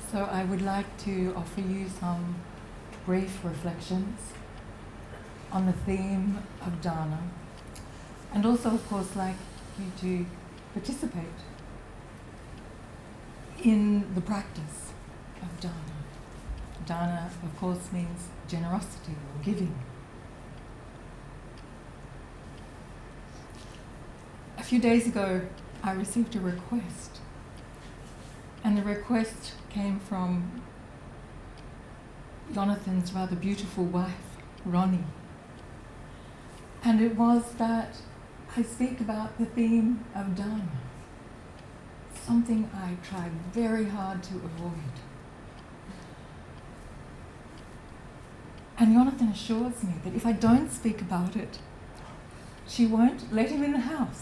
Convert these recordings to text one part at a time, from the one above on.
So I would like to offer you some brief reflections on the theme of dana, and also, of course, like you to participate in the practice of dana. Dana, of course, means generosity or giving. A few days ago, I received a request, and the request came from Jonathan's rather beautiful wife, Ronnie. And it was that I speak about the theme of dana, something I tried very hard to avoid. And Jonathan assures me that if I don't speak about it, she won't let him in the house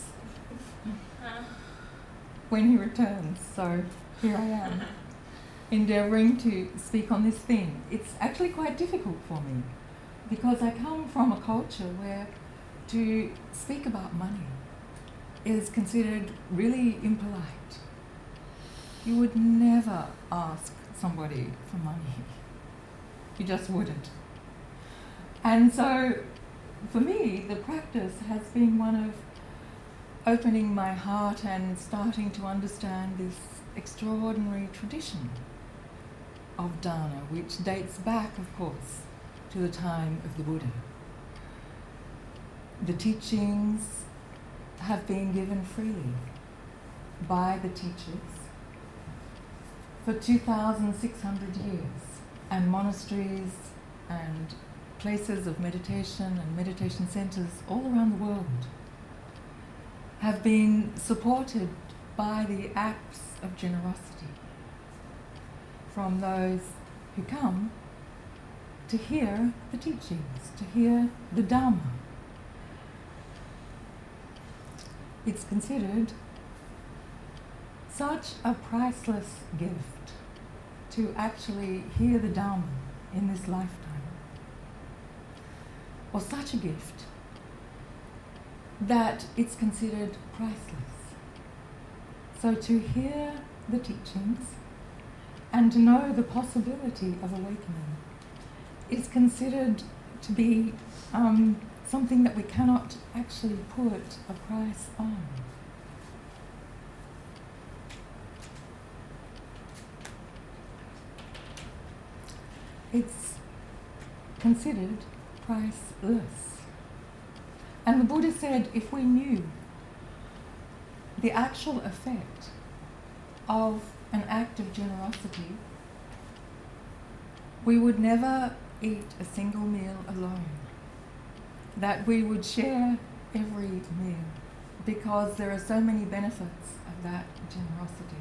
when he returns. So here I am, endeavouring to speak on this theme. It's actually quite difficult for me because I come from a culture where to speak about money is considered really impolite. You would never ask somebody for money. You just wouldn't. And so for me, the practice has been one of opening my heart and starting to understand this extraordinary tradition of dana, which dates back, of course, to the time of the Buddha. The teachings have been given freely by the teachers for 2,600 years, and monasteries and places of meditation and meditation centres all around the world have been supported by the acts of generosity from those who come to hear the teachings, to hear the Dhamma. It's considered such a priceless gift to actually hear the Dhamma in this lifetime, or such a gift that it's considered priceless. So to hear the teachings and to know the possibility of awakening is considered to be something that we cannot actually put a price on. It's considered priceless. And the Buddha said if we knew the actual effect of an act of generosity, we would never eat a single meal alone, that we would share every meal, because there are so many benefits of that generosity.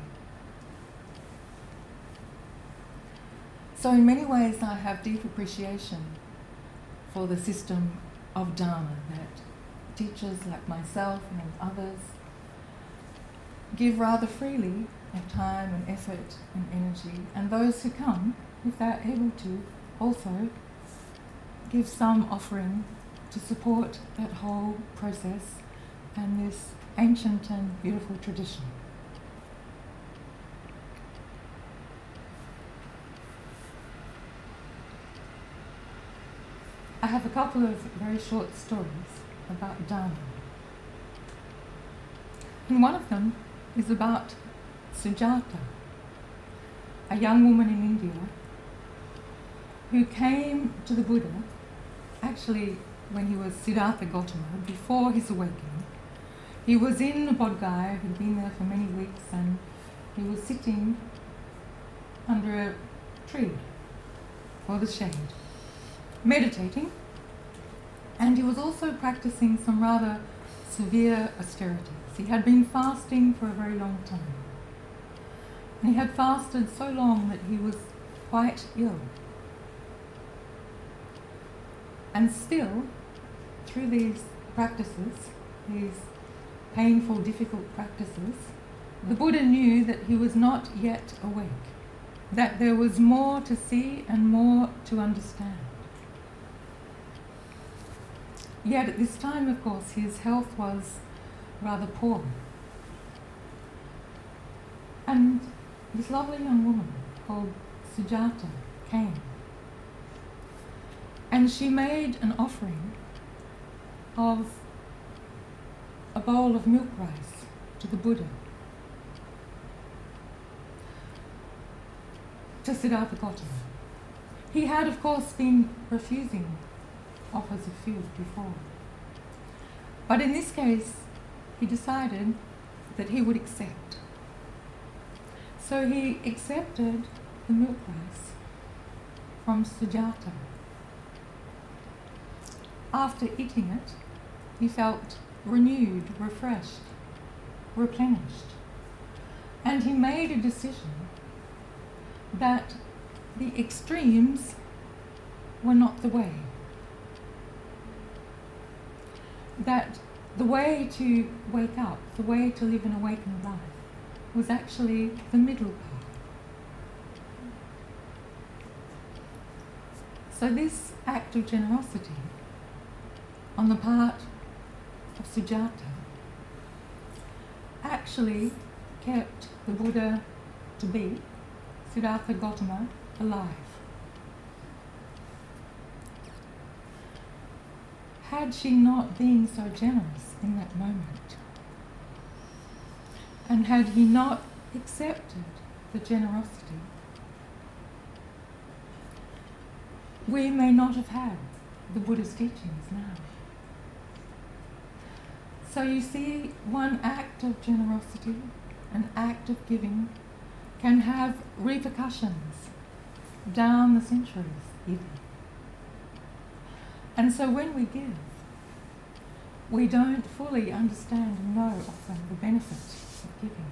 So in many ways I have deep appreciation for the system of dana that teachers like myself and others give rather freely of time and effort and energy, and those who come, if they're able to, also give some offering to support that whole process and this ancient and beautiful tradition. I have a couple of very short stories about dana. And one of them is about Sujata, a young woman in India who came to the Buddha, actually when he was Siddhartha Gautama, before his awakening. He was in the Bodh Gaya, he'd been there for many weeks, and he was sitting under a tree for the shade, meditating, and he was also practicing some rather severe austerities. He had been fasting for a very long time, and he had fasted so long that he was quite ill. And still, through these practices, these painful, difficult practices, the Buddha knew that he was not yet awake, that there was more to see and more to understand. Yet at this time, of course, his health was rather poor. And this lovely young woman called Sujata came. And she made an offering of a bowl of milk rice to the Buddha, to Siddhartha Gautama. He had, of course, been refusing offers of food before. But in this case, he decided that he would accept. So he accepted the milk rice from Sujata. After eating it, he felt renewed, refreshed, replenished. And he made a decision that the extremes were not the way. That the way to wake up, the way to live an awakened life, was actually the middle path. So this act of generosity on the part of Sujata actually kept the Buddha to be, Siddhartha Gautama, alive. Had she not been so generous in that moment, and had he not accepted the generosity, we may not have had the Buddha's teachings now. So you see, one act of generosity, an act of giving, can have repercussions down the centuries even. And so when we give, we don't fully understand and know often the benefit of giving.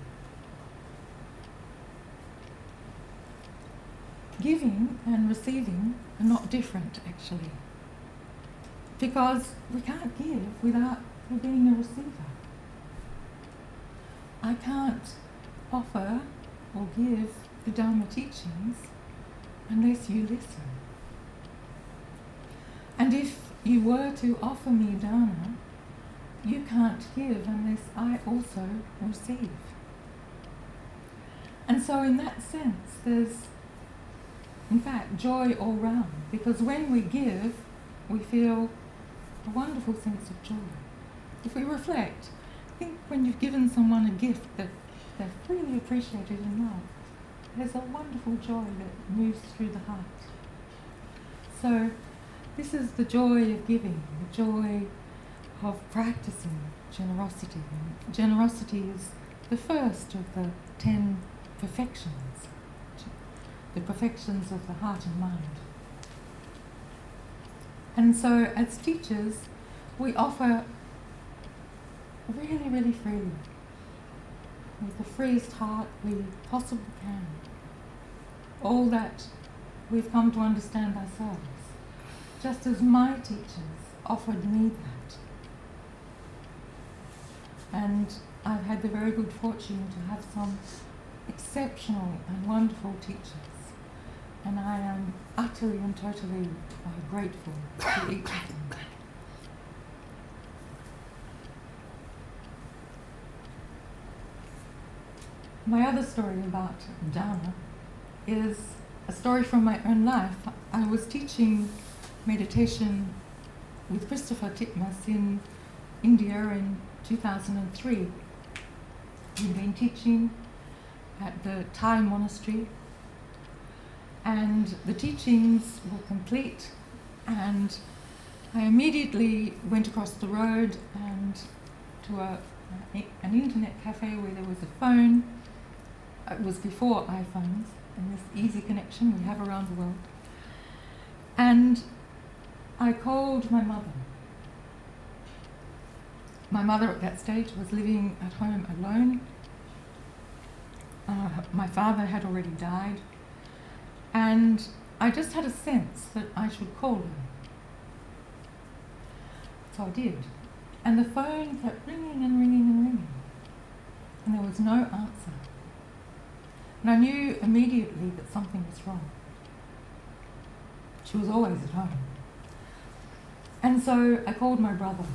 Giving and receiving are not different, actually, because we can't give without being a receiver. I can't offer or give the Dharma teachings unless you listen. And if you were to offer me Dharma, you can't give unless I also receive. And so in that sense, there's in fact joy all round, because when we give, we feel a wonderful sense of joy. If we reflect, I think when you've given someone a gift that they've really appreciated and loved, there's a wonderful joy that moves through the heart. So this is the joy of giving, the joy of practicing generosity. And generosity is the first of the 10 perfections, the perfections of the heart and mind. And so as teachers, we offer really, really freely, with the freest heart we possibly can, all that we've come to understand ourselves, just as my teachers offered me that. And I've had the very good fortune to have some exceptional and wonderful teachers, and I am utterly and totally grateful to each of them. My other story about Dharma is a story from my own life. I was teaching meditation with Christopher Titmuss in India in 2003. We'd been teaching at the Thai monastery, and the teachings were complete, and I immediately went across the road and to an internet cafe where there was a phone. It was before iPhones and this easy connection we have around the world. And I called my mother. My mother at that stage was living at home alone. My father had already died. And I just had a sense that I should call her. So I did. And the phone kept ringing and ringing and ringing. And there was no answer. And I knew immediately that something was wrong. She was always at home. And so I called my brother.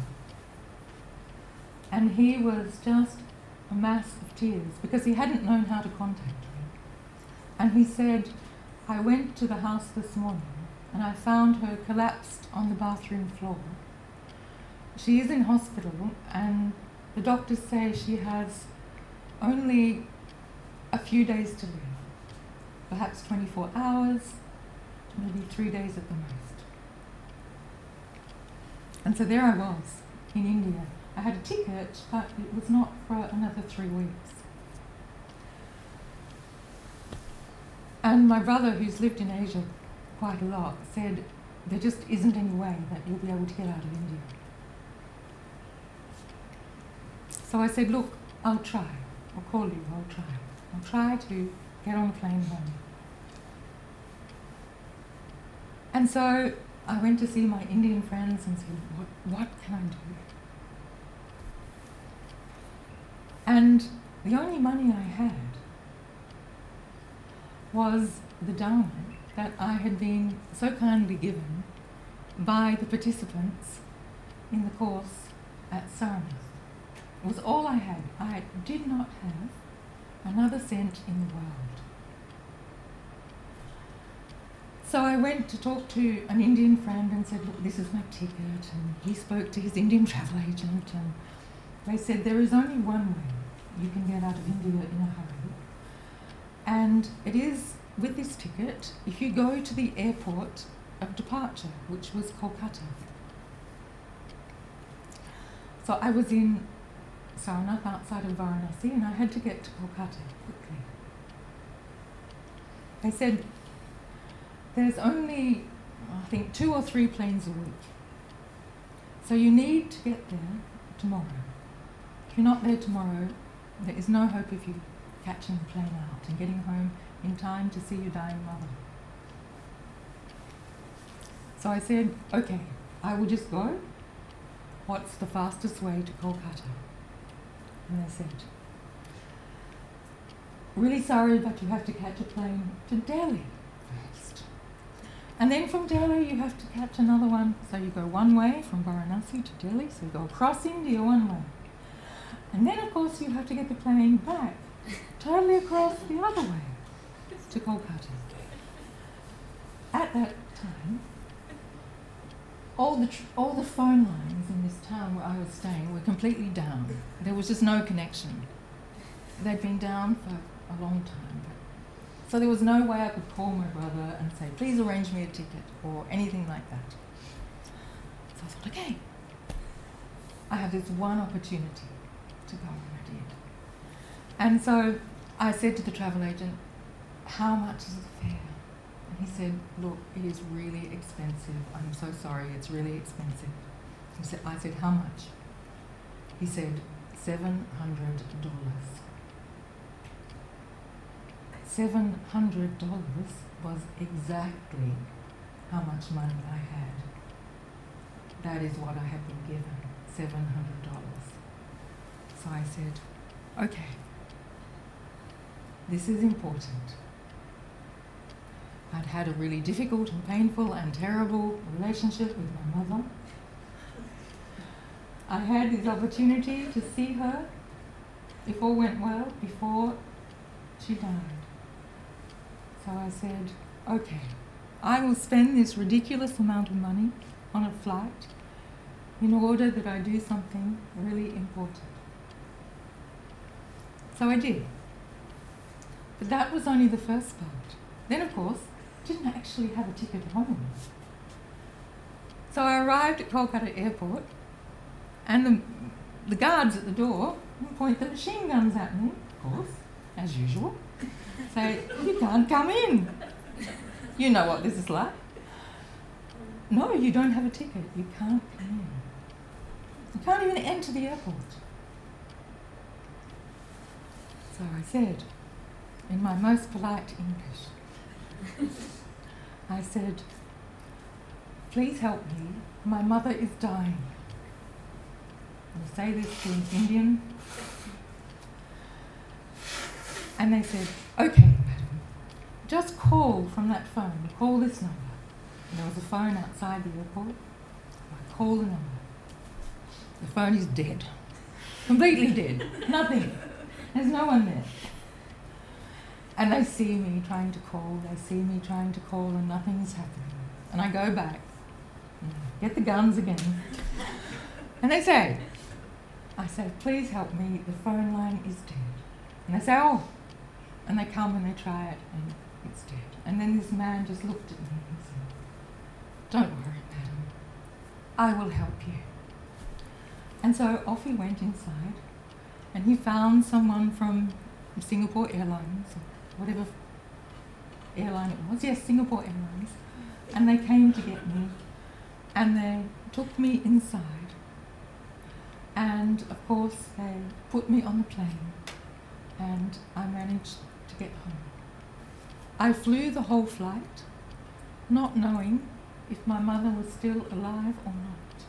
And he was just a mass of tears because he hadn't known how to contact me. And he said, I went to the house this morning and I found her collapsed on the bathroom floor. She is in hospital and the doctors say she has only a few days to live. Perhaps 24 hours, maybe 3 days at the most. And so there I was in India. I had a ticket, but it was not for another 3 weeks. And my brother, who's lived in Asia quite a lot, said there just isn't any way that you'll be able to get out of India. So I said, look, I'll try. I'll call you, I'll try. I'll try to get on a plane home. And so I went to see my Indian friends and said, what can I do? And the only money I had was the dharma that I had been so kindly given by the participants in the course at Saranath. It was all I had. I did not have another cent in the world. So I went to talk to an Indian friend and said, look, this is my ticket. And he spoke to his Indian travel agent and they said, there is only one way you can get out of India in a hurry. And it is with this ticket, if you go to the airport of departure, which was Kolkata. So I was in Saranath outside of Varanasi and I had to get to Kolkata quickly. They said, there's only, I think, 2 or 3 planes a week. So you need to get there tomorrow. If you're not there tomorrow, there is no hope of you catching the plane out and getting home in time to see your dying mother. So I said, okay, I will just go. What's the fastest way to Kolkata? And they said, really sorry, but you have to catch a plane to Delhi first. And then from Delhi you have to catch another one. So you go one way from Varanasi to Delhi, so you go across India one way. And then of course you have to get the plane back, totally across the other way to Kolkata. At that time, all the phone lines in this town where I was staying were completely down. There was just no connection. They'd been down for a long time. So there was no way I could call my brother and say, please arrange me a ticket or anything like that. So I thought, okay, I have this one opportunity to go, and I did. And so I said to the travel agent, how much is the fare? And he said, look, it is really expensive. I'm so sorry, it's really expensive. I said, how much? He said, $700. $700 was exactly how much money I had. That is what I had been given, $700. So I said, okay, this is important. I'd had a really difficult and painful and terrible relationship with my mother. I had this opportunity to see her, if all went well, before she died. So I said, okay, I will spend this ridiculous amount of money on a flight in order that I do something really important. So I did. But that was only the first part. Then, of course, I didn't actually have a ticket home. So I arrived at Kolkata airport and the guards at the door point the machine guns at me, of course, as usual. Say, you can't come in. You know what this is like. No, you don't have a ticket. You can't come in. You can't even enter the airport. So I said, in my most polite English, I said, please help me. My mother is dying. I'll say this in Indian. And they said, okay, madam, just call from that phone. Call this number. And there was a phone outside the airport. I call the number. The phone is dead. Completely dead. Nothing. There's no one there. And they see me trying to call, and nothing's happening. And I go back, get the guns again. And they say, I say, please help me, the phone line is dead. And they say, oh. And they come and they try it, and it's dead. And then this man just looked at me and said, don't worry, madam, I will help you. And so off he went inside, and he found someone from Singapore Airlines, or whatever airline it was. Yes, Singapore Airlines. And they came to get me, and they took me inside. And of course, they put me on the plane, and I managed to get home. I flew the whole flight, not knowing if my mother was still alive or not.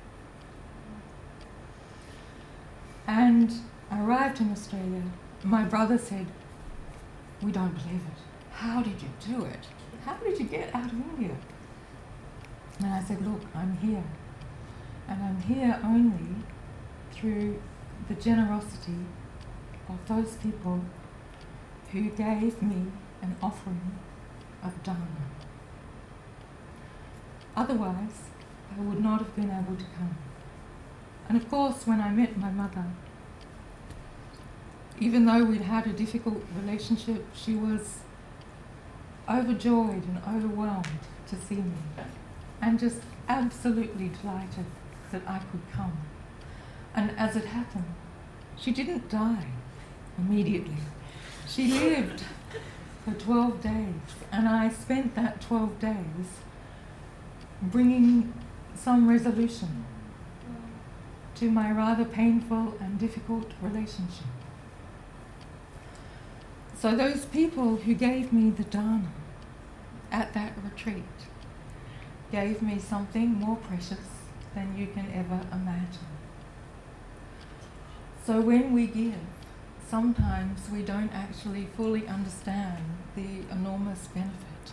And I arrived in Australia. My brother said, we don't believe it. How did you do it? How did you get out of India? And I said, look, I'm here. And I'm here only through the generosity of those people who gave me an offering of Dharma. Otherwise, I would not have been able to come. And of course, when I met my mother, even though we'd had a difficult relationship, she was overjoyed and overwhelmed to see me, and just absolutely delighted that I could come. And as it happened, she didn't die immediately. She lived for 12 days, and I spent that 12 days bringing some resolution to my rather painful and difficult relationship. So those people who gave me the Dharma at that retreat gave me something more precious than you can ever imagine. So when we give, sometimes we don't actually fully understand the enormous benefit.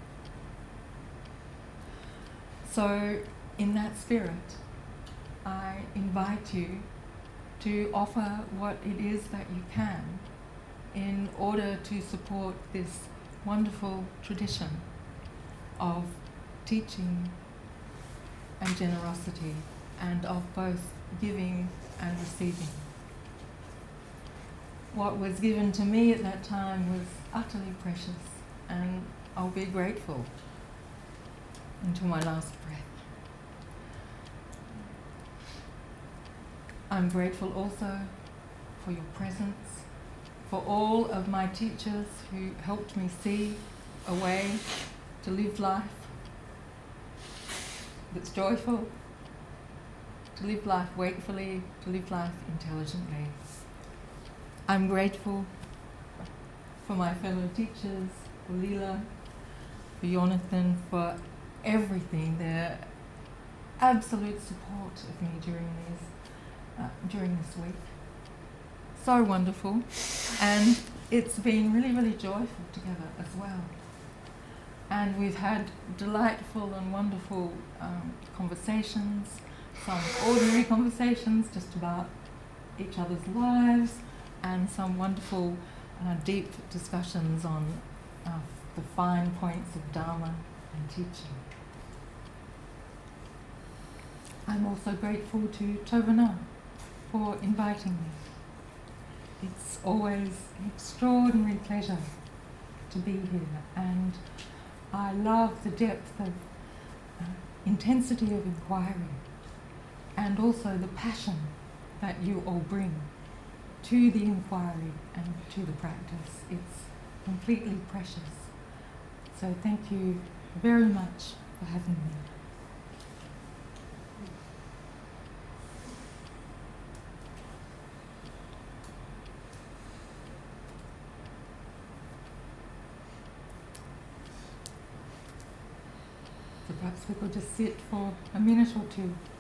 So in that spirit, I invite you to offer what it is that you can in order to support this wonderful tradition of teaching and generosity, and of both giving and receiving. What was given to me at that time was utterly precious, and I'll be grateful until my last breath. I'm grateful also for your presence, for all of my teachers who helped me see a way to live life that's joyful, to live life wakefully, to live life intelligently. I'm grateful for my fellow teachers, for Leela, for Jonathan, for everything, their absolute support of me during this week. So wonderful, and it's been really, really joyful together as well. And we've had delightful and wonderful conversations, some ordinary conversations just about each other's lives, and some wonderful deep discussions on the fine points of Dharma and teaching. I'm also grateful to Tovana for inviting me. It's always an extraordinary pleasure to be here, and I love the depth of intensity of inquiry, and also the passion that you all bring to the inquiry and to the practice. It's completely precious. So thank you very much for having me. So perhaps we could just sit for a minute or two.